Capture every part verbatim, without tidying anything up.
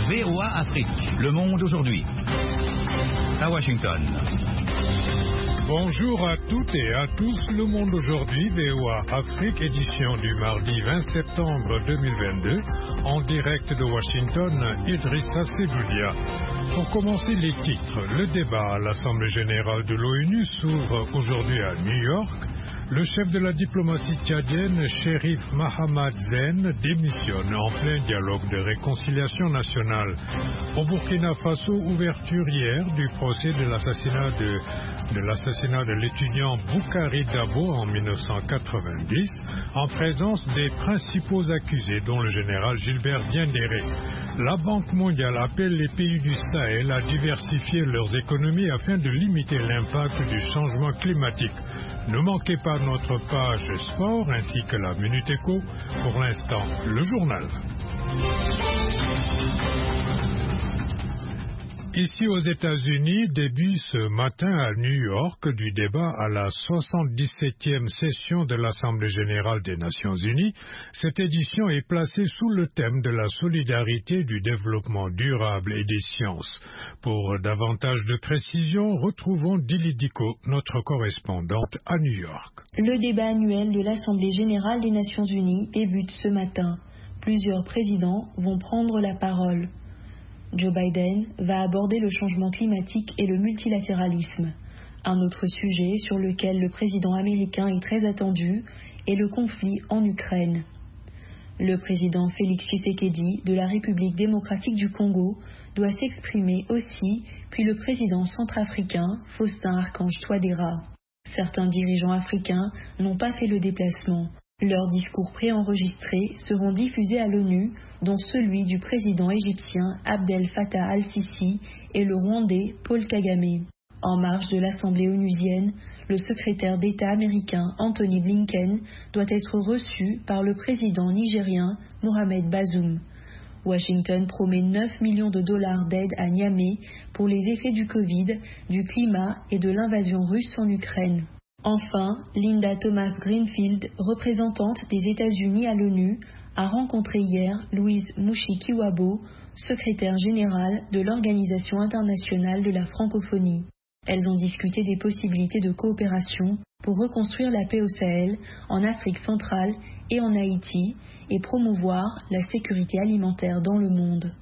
V O A Afrique, Le Monde aujourd'hui. À Washington. Bonjour à toutes et à tous, Le Monde aujourd'hui, V O A Afrique, édition du mardi vingt septembre deux mille vingt-deux, en direct de Washington, Idrissa Sedoulia. Pour commencer les titres, le débat à l'Assemblée générale de l'ONU s'ouvre aujourd'hui à New York. Le chef de la diplomatie tchadienne, Chérif Mahamad Zen, démissionne en plein dialogue de réconciliation nationale. Au Burkina Faso, ouverture hier du procès de l'assassinat de, de l'assassinat de l'étudiant Boukari Dabo en mille neuf cent quatre-vingt-dix, en présence des principaux accusés, dont le général Gilbert Diendéré. La Banque mondiale appelle les pays du Sahel à diversifier leurs économies afin de limiter l'impact du changement climatique. Ne manquez pas notre page sport ainsi que la Minute Éco. Pour l'instant, le journal. Ici aux États-Unis, début ce matin à New York du débat à la soixante-dix-septième session de l'Assemblée générale des Nations unies. Cette édition est placée sous le thème de la solidarité, du développement durable et des sciences. Pour davantage de précisions, retrouvons Dili Diko, notre correspondante à New York. Le débat annuel de l'Assemblée générale des Nations unies débute ce matin. Plusieurs présidents vont prendre la parole. Joe Biden va aborder le changement climatique et le multilatéralisme. Un autre sujet sur lequel le président américain est très attendu est le conflit en Ukraine. Le président Félix Tshisekedi de la République démocratique du Congo doit s'exprimer aussi, puis le président centrafricain Faustin Archange Touadéra. Certains dirigeants africains n'ont pas fait le déplacement. Leurs discours préenregistrés seront diffusés à l'ONU, dont celui du président égyptien Abdel Fattah al-Sisi et le Rwandais Paul Kagame. En marge de l'Assemblée onusienne, le secrétaire d'État américain Anthony Blinken doit être reçu par le président nigérien Mohamed Bazoum. Washington promet neuf millions de dollars d'aide à Niamey pour les effets du Covid, du climat et de l'invasion russe en Ukraine. Enfin, Linda Thomas-Greenfield, représentante des États-Unis à l'ONU, a rencontré hier Louise Mushikiwabo, secrétaire générale de l'Organisation internationale de la francophonie. Elles ont discuté des possibilités de coopération pour reconstruire la paix au Sahel, en Afrique centrale et en Haïti, et promouvoir la sécurité alimentaire dans le monde.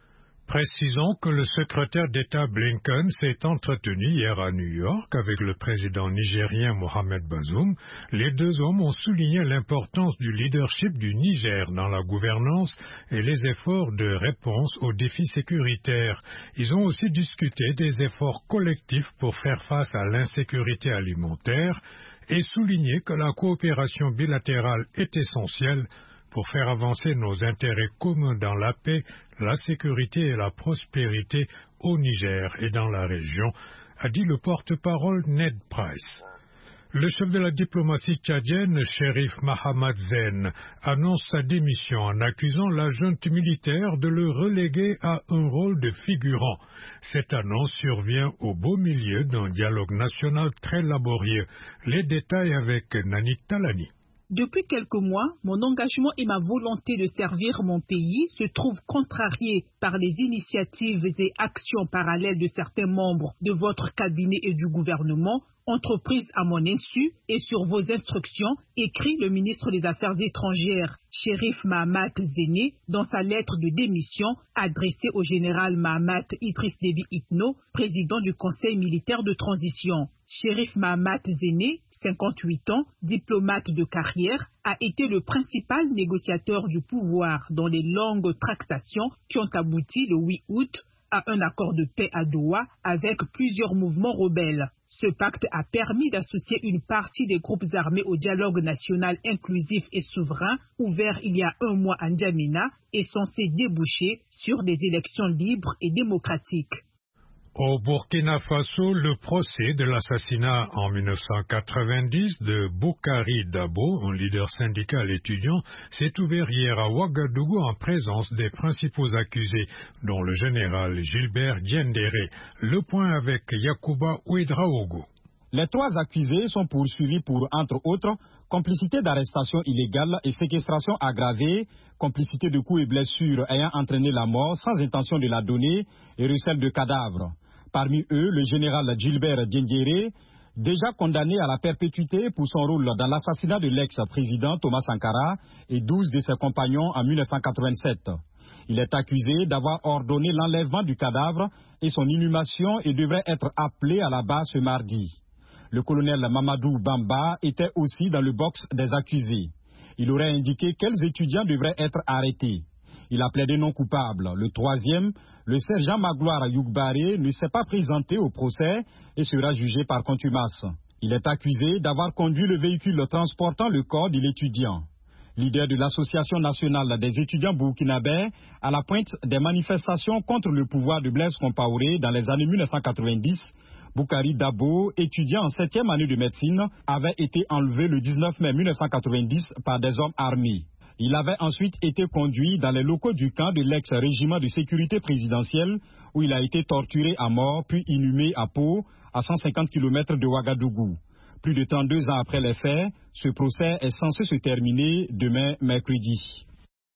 Précisons que le secrétaire d'État Blinken s'est entretenu hier à New York avec le président nigérien Mohamed Bazoum. Les deux hommes ont souligné l'importance du leadership du Niger dans la gouvernance et les efforts de réponse aux défis sécuritaires. Ils ont aussi discuté des efforts collectifs pour faire face à l'insécurité alimentaire et souligné que la coopération bilatérale est essentielle pour faire avancer nos intérêts communs dans la paix, la sécurité et la prospérité au Niger et dans la région, a dit le porte-parole Ned Price. Le chef de la diplomatie tchadienne, Chérif Mahamad Zen, annonce sa démission en accusant la junte militaire de le reléguer à un rôle de figurant. Cette annonce survient au beau milieu d'un dialogue national très laborieux. Les détails avec Nani Talani. Depuis quelques mois, mon engagement et ma volonté de servir mon pays se trouvent contrariés par les initiatives et actions parallèles de certains membres de votre cabinet et du gouvernement, entreprises à mon insu et sur vos instructions, écrit le ministre des Affaires étrangères, Chérif Mahamad Zéné, dans sa lettre de démission adressée au général Mahamat Idriss Déby Itno, président du Conseil militaire de transition. Chérif Mahamad Zéné, cinquante-huit ans, diplomate de carrière, a été le principal négociateur du pouvoir dans les longues tractations qui ont abouti le huit août à un accord de paix à Doha avec plusieurs mouvements rebelles. Ce pacte a permis d'associer une partie des groupes armés au dialogue national inclusif et souverain ouvert il y a un mois à N'Djamena et censé déboucher sur des élections libres et démocratiques. Au Burkina Faso, le procès de l'assassinat en mille neuf cent quatre-vingt-dix de Boukari Dabo, un leader syndical étudiant, s'est ouvert hier à Ouagadougou en présence des principaux accusés, dont le général Gilbert Diendéré. Le point avec Yacouba Ouedraogo. Les trois accusés sont poursuivis pour, entre autres, complicité d'arrestation illégale et séquestration aggravée, complicité de coups et blessures ayant entraîné la mort sans intention de la donner et recel de cadavres. Parmi eux, le général Gilbert Diendéré, déjà condamné à la perpétuité pour son rôle dans l'assassinat de l'ex-président Thomas Sankara et douze de ses compagnons en mille neuf cent quatre-vingt-sept. Il est accusé d'avoir ordonné l'enlèvement du cadavre et son inhumation et devrait être appelé à la barre ce mardi. Le colonel Mamadou Bamba était aussi dans le box des accusés. Il aurait indiqué quels étudiants devraient être arrêtés. Il a plaidé non coupable. Le troisième, le sergent Magloire Yougbaré, ne s'est pas présenté au procès et sera jugé par contumace. Il est accusé d'avoir conduit le véhicule transportant le corps de l'étudiant. Leader de l'Association nationale des étudiants burkinabés, à la pointe des manifestations contre le pouvoir de Blaise Compaoré dans les années mille neuf cent quatre-vingt-dix, Boukari Dabo, étudiant en septième année de médecine, avait été enlevé le dix-neuf mai mille neuf cent quatre-vingt-dix par des hommes armés. Il avait ensuite été conduit dans les locaux du camp de l'ex-régiment de sécurité présidentielle où il a été torturé à mort puis inhumé à Pau, à cent cinquante kilomètres de Ouagadougou. Plus de trente-deux ans après les faits, ce procès est censé se terminer demain mercredi.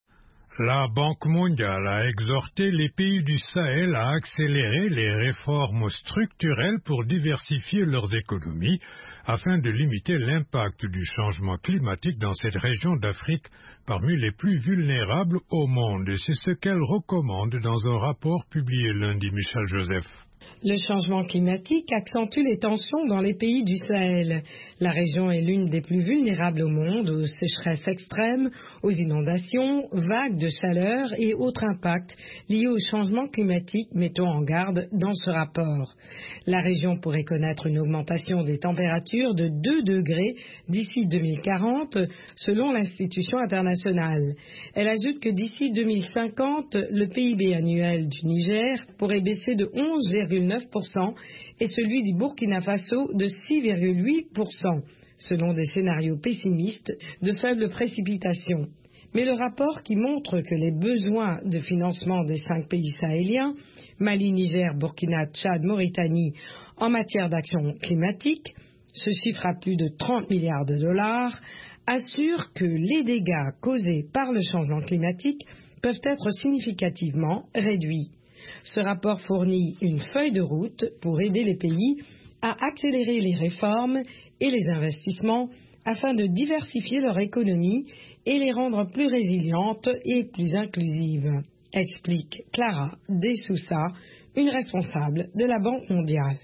La Banque mondiale a exhorté les pays du Sahel à accélérer les réformes structurelles pour diversifier leurs économies afin de limiter l'impact du changement climatique dans cette région d'Afrique parmi les plus vulnérables au monde. C'est ce qu'elle recommande dans un rapport publié lundi, Michel Joseph. Le changement climatique accentue les tensions dans les pays du Sahel. La région est l'une des plus vulnérables au monde aux sécheresses extrêmes, aux inondations, vagues de chaleur et autres impacts liés au changement climatique, mettons en garde dans ce rapport. La région pourrait connaître une augmentation des températures de deux degrés d'ici deux mille quarante, selon l'institution internationale. Elle ajoute que d'ici deux mille cinquante, le P I B annuel du Niger pourrait baisser de onze virgule neuf pour cent et celui du Burkina Faso de six virgule huit pour cent, selon des scénarios pessimistes de faibles précipitations. Mais le rapport qui montre que les besoins de financement des cinq pays sahéliens, Mali, Niger, Burkina, Tchad, Mauritanie, en matière d'action climatique, se chiffre à plus de trente milliards de dollars, assure que les dégâts causés par le changement climatique peuvent être significativement réduits. Ce rapport fournit une feuille de route pour aider les pays à accélérer les réformes et les investissements afin de diversifier leur économie et les rendre plus résilientes et plus inclusives, explique Clara Dessoussa, une responsable de la Banque mondiale.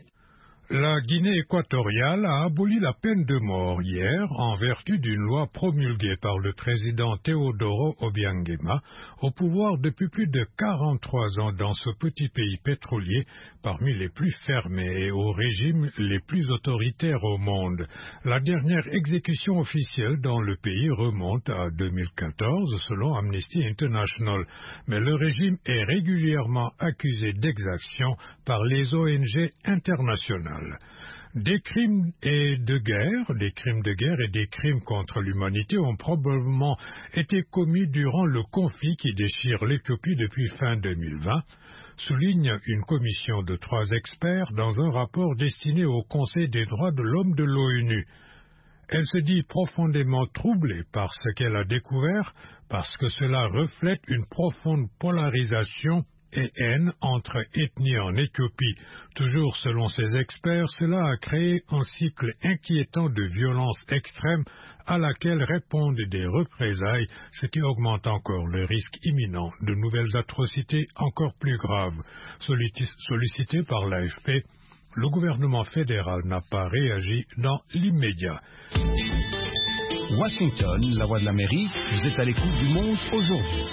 La Guinée équatoriale a aboli la peine de mort hier en vertu d'une loi promulguée par le président Teodoro Obiangema, au pouvoir depuis plus de quarante-trois ans dans ce petit pays pétrolier, parmi les plus fermés et aux régimes les plus autoritaires au monde. La dernière exécution officielle dans le pays remonte à deux mille quatorze selon Amnesty International, mais le régime est régulièrement accusé d'exaction par les O N G internationales. Des crimes et de guerre, des crimes de guerre et des crimes contre l'humanité ont probablement été commis durant le conflit qui déchire l'Éthiopie depuis fin deux mille vingt, souligne une commission de trois experts dans un rapport destiné au Conseil des droits de l'homme de l'ONU. Elle se dit profondément troublée par ce qu'elle a découvert parce que cela reflète une profonde polarisation et haine entre ethnies en Éthiopie. Toujours selon ces experts, cela a créé un cycle inquiétant de violence extrême à laquelle répondent des représailles, ce qui augmente encore le risque imminent de nouvelles atrocités encore plus graves. Sollicité par l'A F P, le gouvernement fédéral n'a pas réagi dans l'immédiat. Washington, la voix de l'Amérique, vous êtes à l'écoute du monde aujourd'hui.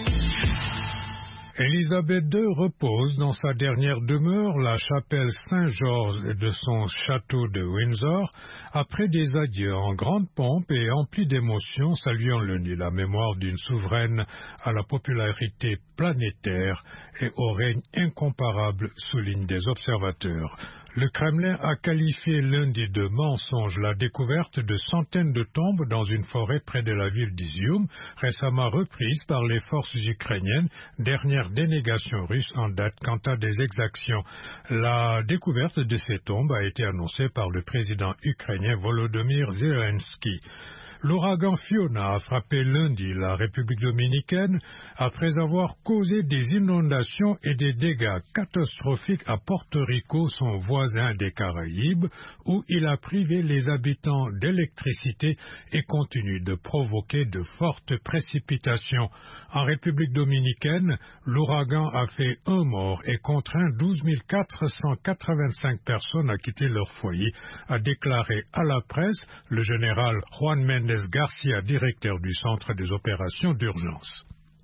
Élisabeth deux repose dans sa dernière demeure, la chapelle Saint-Georges de son château de Windsor, après des adieux en grande pompe et emplis d'émotions, saluant lundi la mémoire d'une souveraine à la popularité planétaire et au règne incomparable, soulignent des observateurs. Le Kremlin a qualifié lundi de mensonge la découverte de centaines de tombes dans une forêt près de la ville d'Izium, récemment reprise par les forces ukrainiennes, dernière dénégation russe en date quant à des exactions. La découverte de ces tombes a été annoncée par le président ukrainien Volodymyr Zelensky. L'ouragan Fiona a frappé lundi la République dominicaine après avoir causé des inondations et des dégâts catastrophiques à Porto Rico, son voisin des Caraïbes, où il a privé les habitants d'électricité et continue de provoquer de fortes précipitations. En République dominicaine, l'ouragan a fait un mort et contraint douze mille quatre cent quatre-vingt-cinq personnes à quitter leur foyer, a déclaré à la presse le général Juan Méndez Garcia, directeur du Centre des opérations d'urgence.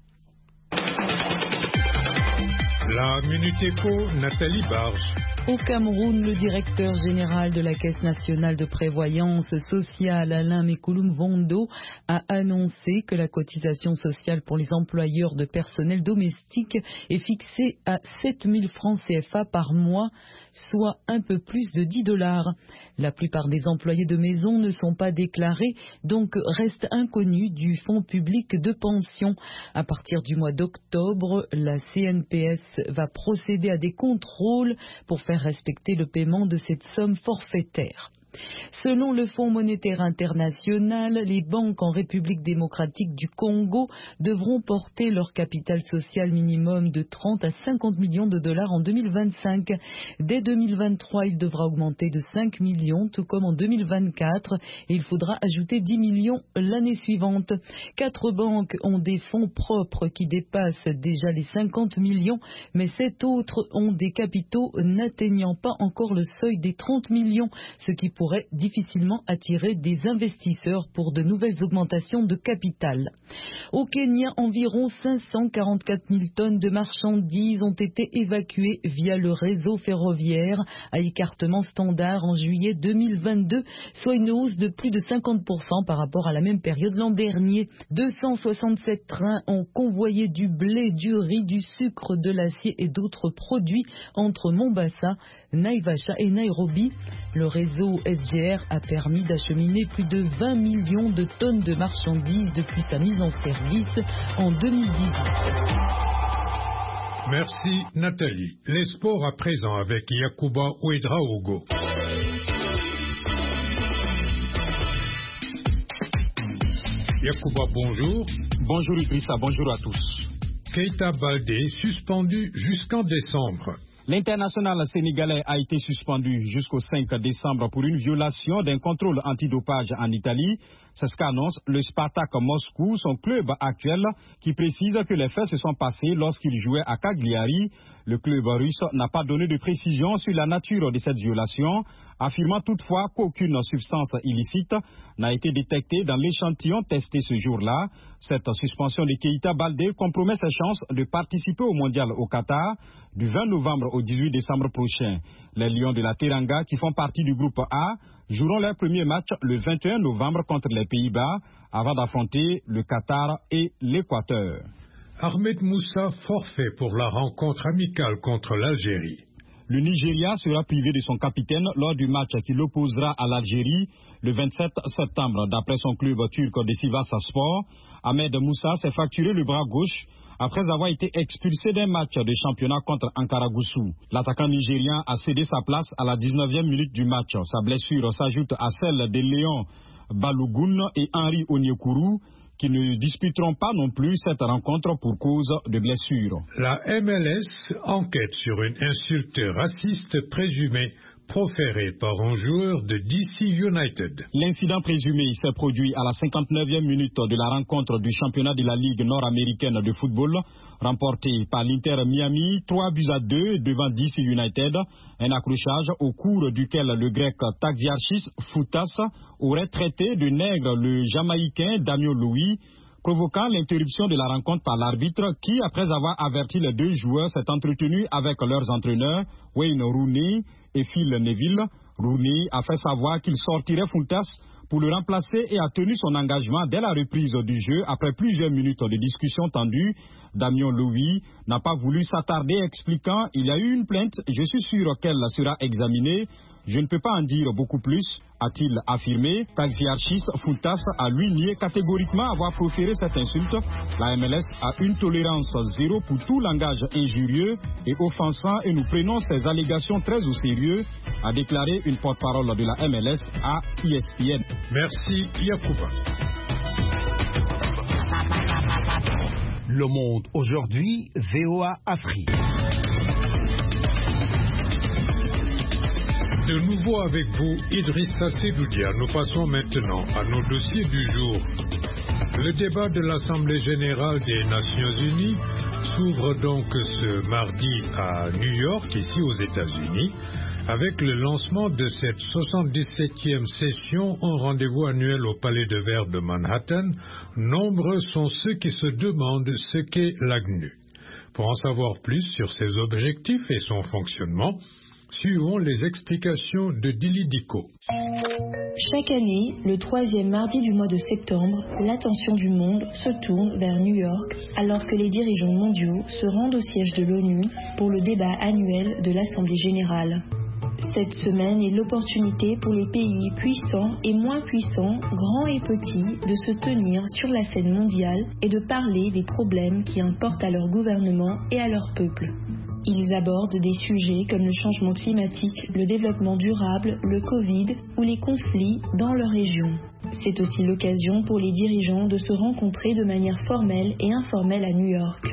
La Minute Éco, Nathalie Barge. Au Cameroun, le directeur général de la Caisse nationale de prévoyance sociale, Alain Mekoulum Vondo, a annoncé que la cotisation sociale pour les employeurs de personnel domestique est fixée à sept mille francs C F A par mois, soit un peu plus de dix dollars. La plupart des employés de maison ne sont pas déclarés, donc restent inconnus du fonds public de pension. À partir du mois d'octobre, la C N P S va procéder à des contrôles pour faire respecter le paiement de cette somme forfaitaire. Selon le Fonds monétaire international, les banques en République démocratique du Congo devront porter leur capital social minimum de trente à cinquante millions de dollars en deux mille vingt-cinq. Dès deux mille vingt-trois, il devra augmenter de cinq millions, tout comme en deux mille vingt-quatre, et il faudra ajouter dix millions l'année suivante. Quatre banques ont des fonds propres qui dépassent déjà les cinquante millions, mais sept autres ont des capitaux n'atteignant pas encore le seuil des trente millions, ce qui pourrait difficilement attirer des investisseurs pour de nouvelles augmentations de capital. Au Kenya, environ cinq cent quarante-quatre mille tonnes de marchandises ont été évacuées via le réseau ferroviaire à écartement standard en juillet deux mille vingt-deux, soit une hausse de plus de cinquante pour cent par rapport à la même période l'an dernier. deux cent soixante-sept trains ont convoyé du blé, du riz, du sucre, de l'acier et d'autres produits entre Mombasa, Naivasha et Nairobi. Le réseau S G R a permis d'acheminer plus de vingt millions de tonnes de marchandises depuis sa mise en service en deux mille dix-huit. Merci Nathalie. Les sports à présent avec Yacouba Ouedraogo. Yacouba, bonjour. Bonjour Idrissa, bonjour à tous. Keita Baldé suspendu jusqu'en décembre. L'international sénégalais a été suspendu jusqu'au cinq décembre pour une violation d'un contrôle antidopage en Italie. C'est ce qu'annonce le Spartak Moscou, son club actuel, qui précise que les faits se sont passés lorsqu'il jouait à Cagliari. Le club russe n'a pas donné de précision sur la nature de cette violation, affirmant toutefois qu'aucune substance illicite n'a été détectée dans l'échantillon testé ce jour-là. Cette suspension de Keita Baldé compromet ses chances de participer au mondial au Qatar du vingt novembre au dix-huit décembre prochain. Les Lions de la Teranga, qui font partie du groupe A, joueront leur premier match le vingt et un novembre contre les Pays-Bas avant d'affronter le Qatar et l'Équateur. Ahmed Moussa forfait pour la rencontre amicale contre l'Algérie. Le Nigeria sera privé de son capitaine lors du match qui l'opposera à l'Algérie le vingt-sept septembre. D'après son club turc de Sivasspor, Ahmed Moussa s'est fracturé le bras gauche après avoir été expulsé d'un match de championnat contre Ankara Gusu. L'attaquant nigérien a cédé sa place à la dix-neuvième minute du match. Sa blessure s'ajoute à celle de Léon Balogun et Henri Onyekuru, qui ne disputeront pas non plus cette rencontre pour cause de blessure. La M L S enquête sur une insulte raciste présumée proférée par un joueur de D C United. L'incident présumé s'est produit à la cinquante-neuvième minute de la rencontre du championnat de la Ligue nord-américaine de football, remportée par l'Inter Miami, trois buts à deux devant D C United. Un accrochage au cours duquel le grec Taxiarchis Foutas aurait traité de nègre le Jamaïcain Damien Louis, provoquant l'interruption de la rencontre par l'arbitre qui, après avoir averti les deux joueurs, s'est entretenu avec leurs entraîneurs, Wayne Rooney et Phil Neville. Rooney a fait savoir qu'il sortirait Foutas pour le remplacer et a tenu son engagement dès la reprise du jeu après plusieurs minutes de discussion tendue. Damien Louis n'a pas voulu s'attarder, expliquant « Il y a eu une plainte, je suis sûr qu'elle sera examinée ». Je ne peux pas en dire beaucoup plus, a-t-il affirmé. Taxiarchis Fountas a lui nié catégoriquement avoir proféré cette insulte. La M L S a une tolérance zéro pour tout langage injurieux et offensant et nous prenons ces allégations très au sérieux, a déclaré une porte-parole de la M L S à E S P N. Merci Yacouba. Le Monde aujourd'hui, V O A Afrique. De nouveau avec vous, Idrissa Sedoudia. Nous passons maintenant à nos dossiers du jour. Le débat de l'Assemblée générale des Nations unies s'ouvre donc ce mardi à New York, ici aux États-Unis, avec le lancement de cette soixante-dix-septième session en rendez-vous annuel au Palais de Verre de Manhattan. Nombreux sont ceux qui se demandent ce qu'est l'A C N U. Pour en savoir plus sur ses objectifs et son fonctionnement, suivons les explications de Dili Diko. Chaque année, le troisième mardi du mois de septembre, l'attention du monde se tourne vers New York alors que les dirigeants mondiaux se rendent au siège de l'ONU pour le débat annuel de l'Assemblée générale. Cette semaine est l'opportunité pour les pays puissants et moins puissants, grands et petits, de se tenir sur la scène mondiale et de parler des problèmes qui importent à leur gouvernement et à leur peuple. Ils abordent des sujets comme le changement climatique, le développement durable, le Covid ou les conflits dans leur région. C'est aussi l'occasion pour les dirigeants de se rencontrer de manière formelle et informelle à New York.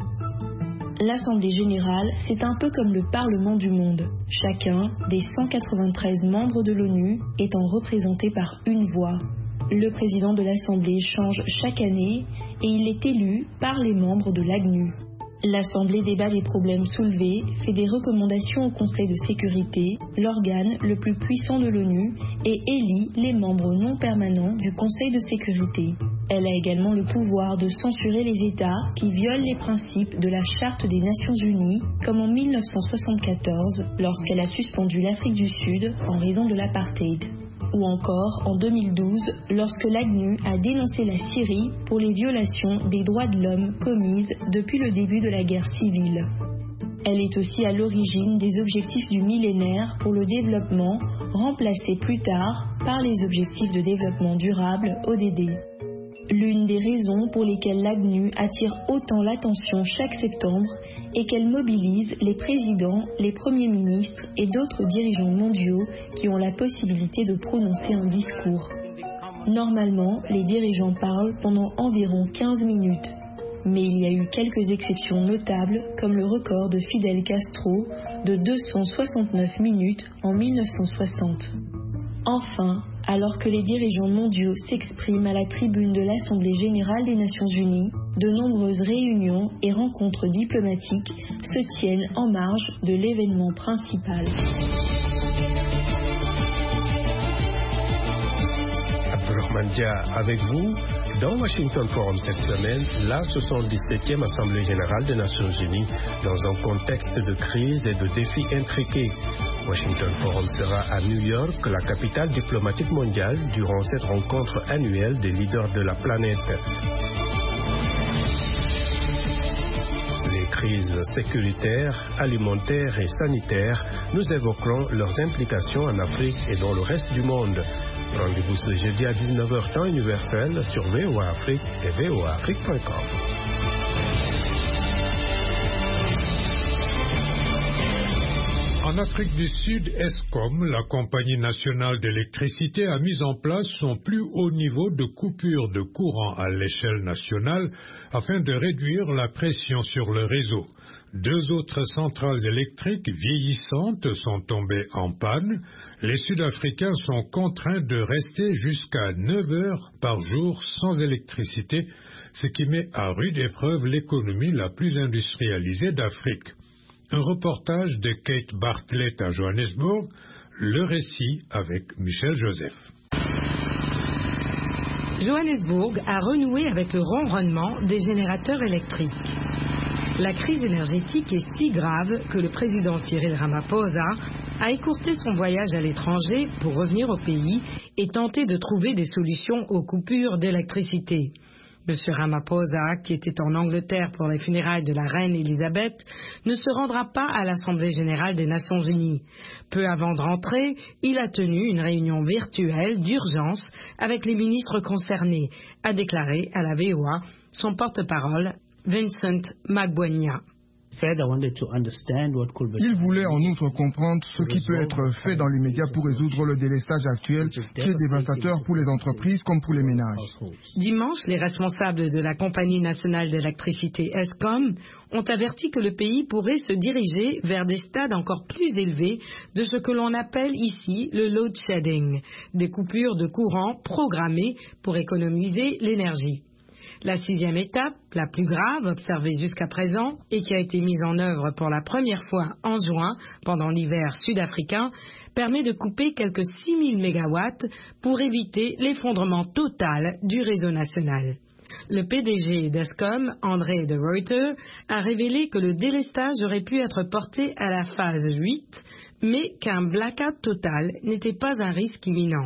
L'Assemblée générale, c'est un peu comme le Parlement du monde. Chacun des cent quatre-vingt-treize membres de l'ONU étant représenté par une voix. Le président de l'Assemblée change chaque année et il est élu par les membres de l'A C N U. L'Assemblée débat des problèmes soulevés, fait des recommandations au Conseil de sécurité, l'organe le plus puissant de l'ONU, et élit les membres non permanents du Conseil de sécurité. Elle a également le pouvoir de censurer les États qui violent les principes de la Charte des Nations Unies, comme en mille neuf cent soixante-quatorze, lorsqu'elle a suspendu l'Afrique du Sud en raison de l'apartheid. Ou encore en deux mille douze, lorsque l'A C N U a dénoncé la Syrie pour les violations des droits de l'homme commises depuis le début de la guerre civile. Elle est aussi à l'origine des objectifs du millénaire pour le développement, remplacés plus tard par les objectifs de développement durable O D D. L'une des raisons pour lesquelles l'A C N U attire autant l'attention chaque septembre et qu'elle mobilise les présidents, les premiers ministres et d'autres dirigeants mondiaux qui ont la possibilité de prononcer un discours. Normalement, les dirigeants parlent pendant environ quinze minutes. Mais il y a eu quelques exceptions notables, comme le record de Fidel Castro de deux cent soixante-neuf minutes en mille neuf cent soixante. Enfin, alors que les dirigeants mondiaux s'expriment à la tribune de l'Assemblée générale des Nations unies, de nombreuses réunions et rencontres diplomatiques se tiennent en marge de l'événement principal. Abdurrahman Dia avec vous. Dans Washington Forum cette semaine, la soixante-dix-septième Assemblée générale des Nations unies dans un contexte de crise et de défis intriqués. Washington Forum sera à New York, la capitale diplomatique mondiale, durant cette rencontre annuelle des leaders de la planète. Les crises sécuritaires, alimentaires et sanitaires, nous évoquerons leurs implications en Afrique et dans le reste du monde. Rendez-vous ce jeudi à dix-neuf heures temps universel sur V O A Afrique et V O A Afrique point com. En Afrique du Sud, Eskom, la compagnie nationale d'électricité, a mis en place son plus haut niveau de coupure de courant à l'échelle nationale afin de réduire la pression sur le réseau. Deux autres centrales électriques vieillissantes sont tombées en panne. Les Sud-Africains sont contraints de rester jusqu'à neuf heures par jour sans électricité, ce qui met à rude épreuve l'économie la plus industrialisée d'Afrique. Un reportage de Kate Bartlett à Johannesburg, le récit avec Michel Joseph. Johannesburg a renoué avec le ronronnement des générateurs électriques. La crise énergétique est si grave que le président Cyril Ramaphosa a écourté son voyage à l'étranger pour revenir au pays et tenter de trouver des solutions aux coupures d'électricité. M. Ramaphosa, qui était en Angleterre pour les funérailles de la reine Elisabeth, ne se rendra pas à l'Assemblée générale des Nations unies. Peu avant de rentrer, il a tenu une réunion virtuelle d'urgence avec les ministres concernés, a déclaré à la V O A son porte-parole, Vincent Magwenya. Il voulait en outre comprendre ce qui peut être fait dans l'immédiat pour résoudre le délestage actuel qui est dévastateur pour les entreprises comme pour les ménages. Dimanche, les responsables de la Compagnie nationale d'électricité ESCOM ont averti que le pays pourrait se diriger vers des stades encore plus élevés de ce que l'on appelle ici le load shedding, des coupures de courant programmées pour économiser l'énergie. La sixième étape, la plus grave observée jusqu'à présent et qui a été mise en œuvre pour la première fois en juin pendant l'hiver sud-africain, permet de couper quelques six mille mégawatts pour éviter l'effondrement total du réseau national. Le P D G d'ESCOM, André de Ruyter, a révélé que le délestage aurait pu être porté à la phase huit, mais qu'un blackout total n'était pas un risque imminent.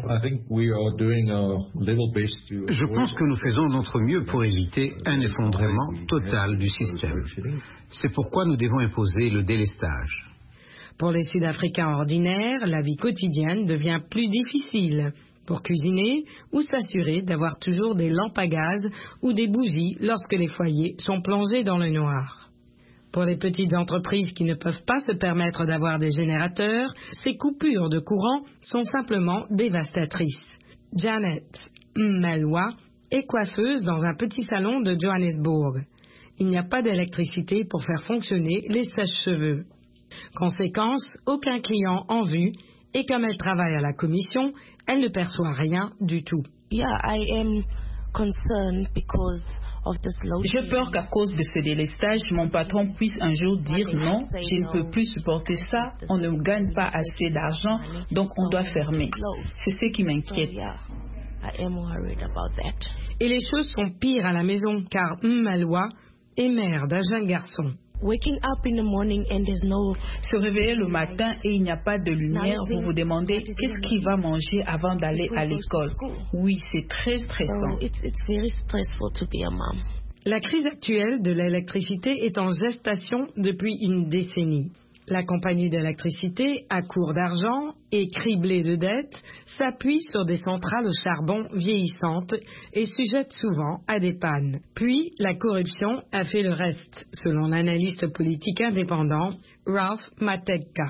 Je pense que nous faisons notre mieux pour éviter un effondrement total du système. C'est pourquoi nous devons imposer le délestage. Pour les Sud-Africains ordinaires, la vie quotidienne devient plus difficile. Pour cuisiner ou s'assurer d'avoir toujours des lampes à gaz ou des bougies lorsque les foyers sont plongés dans le noir. Pour les petites entreprises qui ne peuvent pas se permettre d'avoir des générateurs, ces coupures de courant sont simplement dévastatrices. Janet Mmelwa est coiffeuse dans un petit salon de Johannesburg. Il n'y a pas d'électricité pour faire fonctionner les sèche-cheveux. Conséquence, aucun client en vue, et comme elle travaille à la commission, elle ne perçoit rien du tout. Yeah, I am concerned because J'ai peur qu'à cause de ce délestage, mon patron puisse un jour dire non, je ne peux plus supporter ça, on ne gagne pas assez d'argent, donc on doit fermer. C'est ce qui m'inquiète. Et les choses sont pires à la maison, car Mmelwa est mère d'un jeune garçon. Se réveiller le matin et il n'y a pas de lumière, vous vous demandez qu'est-ce qu'il va manger avant d'aller à l'école. Oui, c'est très stressant. La crise actuelle de l'électricité est en gestation depuis une décennie. La compagnie d'électricité, à court d'argent et criblée de dettes, s'appuie sur des centrales au charbon vieillissantes et sujette souvent à des pannes. Puis, la corruption a fait le reste, selon l'analyste politique indépendant Ralph Mateka.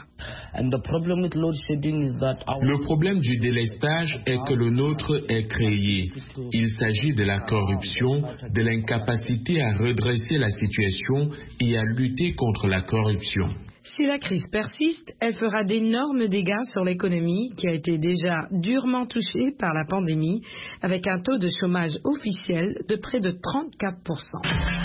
Le problème du délestage est que le nôtre est créé. Il s'agit de la corruption, de l'incapacité à redresser la situation et à lutter contre la corruption. Si la crise persiste, elle fera d'énormes dégâts sur l'économie qui a été déjà durement touchée par la pandémie, avec un taux de chômage officiel de près de trente-quatre pour cent.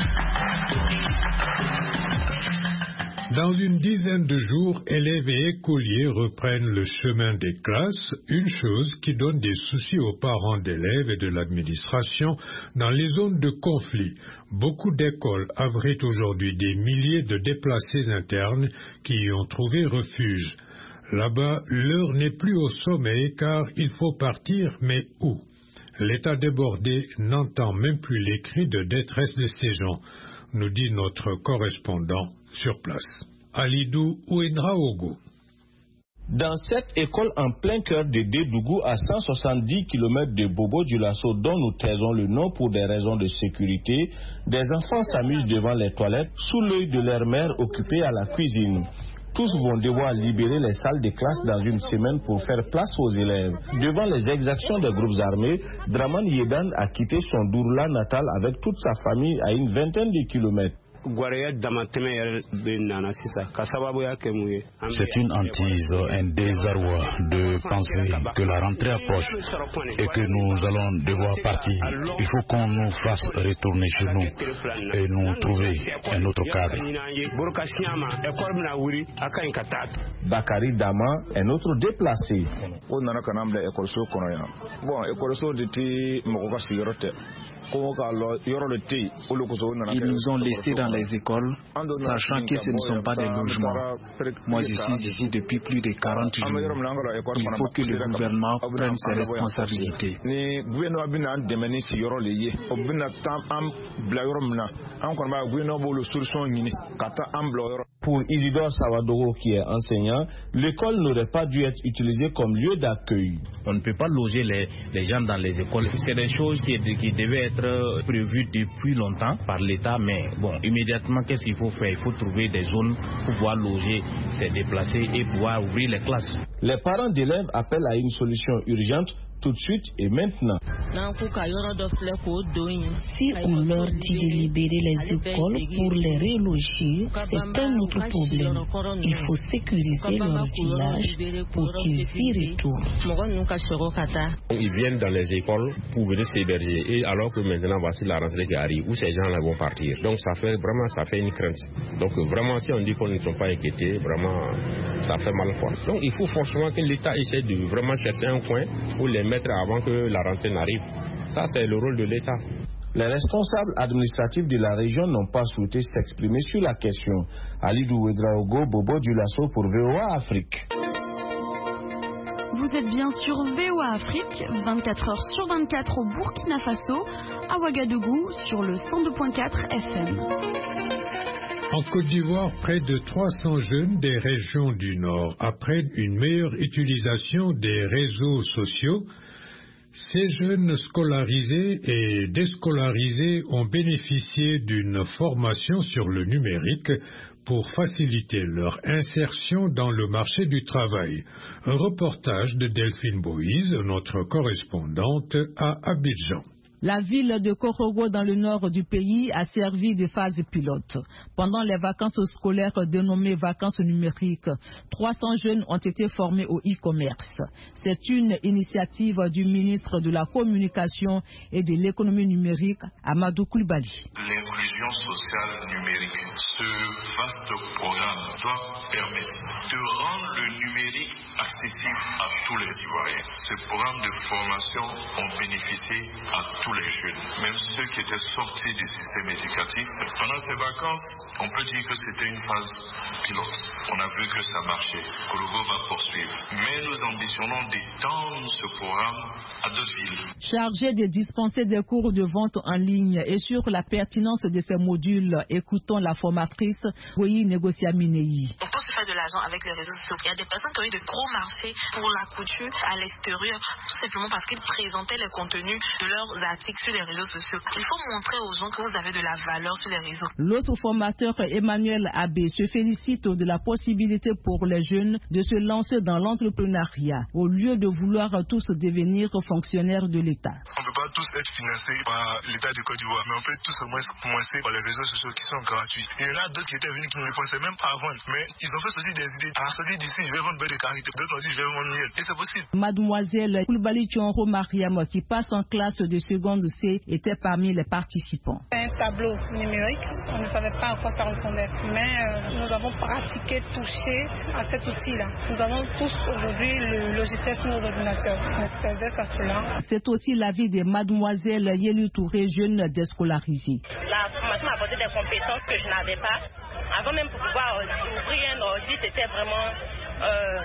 Dans une dizaine de jours, élèves et écoliers reprennent le chemin des classes, une chose qui donne des soucis aux parents d'élèves et de l'administration dans les zones de conflit. Beaucoup d'écoles abritent aujourd'hui des milliers de déplacés internes qui y ont trouvé refuge. Là-bas, l'heure n'est plus au sommeil car il faut partir, mais où? L'État débordé n'entend même plus les cris de détresse de ces gens, nous dit notre correspondant sur place. Alidou Ouedraogo. Dans cette école en plein cœur de Dédougou, à cent soixante-dix kilomètres de Bobo-Dioulasso, dont nous taisons le nom pour des raisons de sécurité, des enfants s'amusent devant les toilettes sous l'œil de leur mère occupée à la cuisine. Tous vont devoir libérer les salles de classe dans une semaine pour faire place aux élèves. Devant les exactions des groupes armés, Draman Yedan a quitté son Dourla natal avec toute sa famille à une vingtaine de kilomètres. C'est une hantise, un désarroi de penser que la rentrée approche et que nous allons devoir partir. Il faut qu'on nous fasse retourner chez nous et nous trouver un autre cadre. Bakari Dama, un autre déplacé. Ils nous ont laissés dans les écoles, sachant que ce ne sont pas des logements. Moi, je suis ici depuis plus de quarante jours. Il faut que le gouvernement prenne ses responsabilités. Pour Isidore Sawadogo, qui est enseignant, l'école n'aurait pas dû être utilisée comme lieu d'accueil. On ne peut pas loger les, les gens dans les écoles. C'est des choses qui, qui devaient être prévues depuis longtemps par l'État, mais bon, immédiatement, qu'est-ce qu'il faut faire? Il faut trouver des zones pour pouvoir loger ces déplacés et pouvoir ouvrir les classes. Les parents d'élèves appellent à une solution urgente tout de suite et maintenant. Si on leur dit de libérer les écoles pour les reloger, c'est un autre problème. Il faut sécuriser leur village pour qu'ils y retournent. Ils viennent dans les écoles pour venir s'héberger, et alors que maintenant voici la rentrée qui arrive où ces gens-là vont partir. Donc ça fait vraiment ça fait une crainte. Donc vraiment si on dit qu'on ne sont pas inquiétés, vraiment ça fait mal quoi. Donc il faut forcément que l'État essaie de vraiment chercher un coin pour les mettre avant que la rentrée n'arrive. Ça, c'est le rôle de l'État. Les responsables administratifs de la région n'ont pas souhaité s'exprimer sur la question. Alidou Ouedraogo, Bobo du Lasso pour V O A Afrique. Vous êtes bien sur V O A Afrique, vingt-quatre heures sur vingt-quatre au Burkina Faso, à Ouagadougou, sur le cent deux virgule quatre F M. En Côte d'Ivoire, près de trois cents jeunes des régions du Nord apprennent une meilleure utilisation des réseaux sociaux. Ces jeunes scolarisés et déscolarisés ont bénéficié d'une formation sur le numérique pour faciliter leur insertion dans le marché du travail. Un reportage de Delphine Boïse, notre correspondante à Abidjan. La ville de Korogo dans le nord du pays a servi de phase pilote. Pendant les vacances scolaires dénommées vacances numériques, trois cents jeunes ont été formés au e-commerce. C'est une initiative du ministre de la Communication et de l'économie numérique, Amadou Koulibaly. L'inclusion sociale numérique, ce vaste programme doit permettre de rendre le numérique accessible à tous les Ivoiriens. Ce programme de formation ont bénéficié à tous les jeunes, même ceux qui étaient sortis du système éducatif. Pendant ces vacances, on peut dire que c'était une phase pilote. On a vu que ça marchait. Korogo va poursuivre. Mais nous ambitionnons d'étendre ce programme à d'autres villes. Chargé de dispenser des cours de vente en ligne et sur la pertinence de ces modules, écoutons la formatrice Boyi Negociaminei. On peut se faire de l'argent avec les réseaux sociaux. Il y a des personnes qui ont eu de gros marchés pour la couture à l'extérieur, tout simplement parce qu'ils présentaient les contenus de leurs articles sur les réseaux sociaux. Il faut montrer aux gens que vous avez de la valeur sur les réseaux. L'autre formateur, Emmanuel Abbé, se félicite de la possibilité pour les jeunes de se lancer dans l'entrepreneuriat au lieu de vouloir tous devenir fonctionnaires de l'État. On ne peut pas tous être financés par l'État de Côte d'Ivoire, mais on peut tous au moins commencer par les réseaux sociaux qui sont gratuits. Il y en a d'autres qui étaient venus qui ne le pensaient même pas à vendre, mais ils ont fait sortir des idées. À sortir d'ici, je vais vendre beurre de karité. D'autres ont dit, je vais vendre miel. Et c'est possible. Mademoiselle Koulibaly Thionro Mariam, qui passe en classe de seconde C, était parmi les participants. Un tableau numérique, on ne savait pas à quoi ça répondait, mais euh, nous avons pratiqué, touché à cet outil-là. Nous avons tous aujourd'hui le logiciel sur nos ordinateurs. Donc ça aide à cela. C'est aussi l'avis de Mademoiselle Yeli Touré, jeune déscolarisée. La formation m'a apporté des compétences que je n'avais pas. Avant même pour pouvoir euh, ouvrir un ordi, c'était vraiment euh,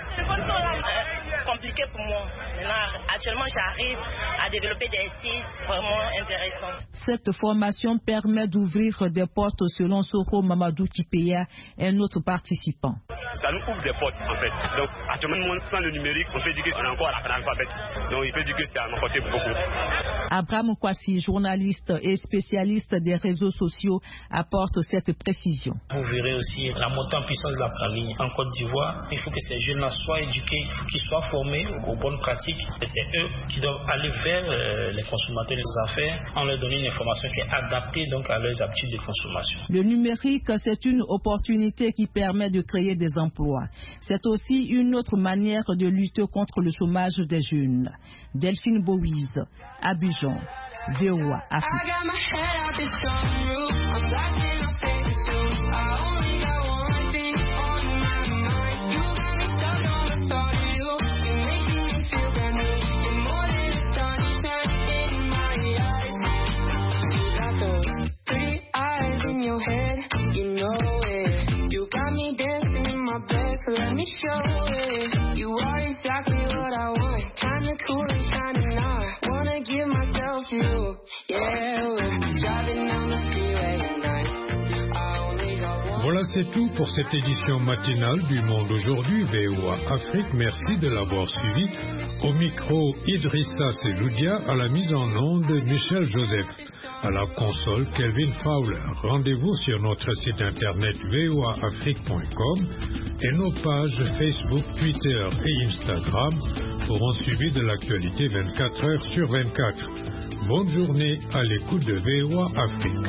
euh, compliqué pour moi. Maintenant, actuellement, j'arrive à développer des sites vraiment intéressants. Cette formation permet d'ouvrir des portes selon Soro Mamadou Kipeya, un autre participant. Ça nous ouvre des portes en fait. Donc actuellement, sans le numérique, on peut dire qu'on est encore à l'alphabet. Donc il peut dire que c'est à m'apporter beaucoup. Abraham Kwasi, journaliste et spécialiste des réseaux sociaux, apporte cette précision. Vous verrez aussi la montée en puissance de la famille en Côte d'Ivoire. Il faut que ces jeunes-là soient éduqués, il faut qu'ils soient formés aux bonnes pratiques. Et c'est eux qui doivent aller vers euh, les consommateurs des affaires en leur donnant une information qui est adaptée donc à leurs habitudes de consommation. Le numérique, c'est une opportunité qui permet de créer des emplois. C'est aussi une autre manière de lutter contre le chômage des jeunes. Delphine Boïse, Abidjan, V O A Afrique. Three eyes in your head. c'est tout pour cette édition matinale du Monde aujourd'hui, V O A Afrique. Merci de l'avoir suivi. Au micro, Idrissa Seloudia, à la mise en onde, Michel Joseph. À la console, Kelvin Fowler. Rendez-vous sur notre site internet v o a afrique point com et nos pages Facebook, Twitter et Instagram pour un suivi de l'actualité vingt-quatre heures sur vingt-quatre. Bonne journée à l'écoute de V O A Afrique.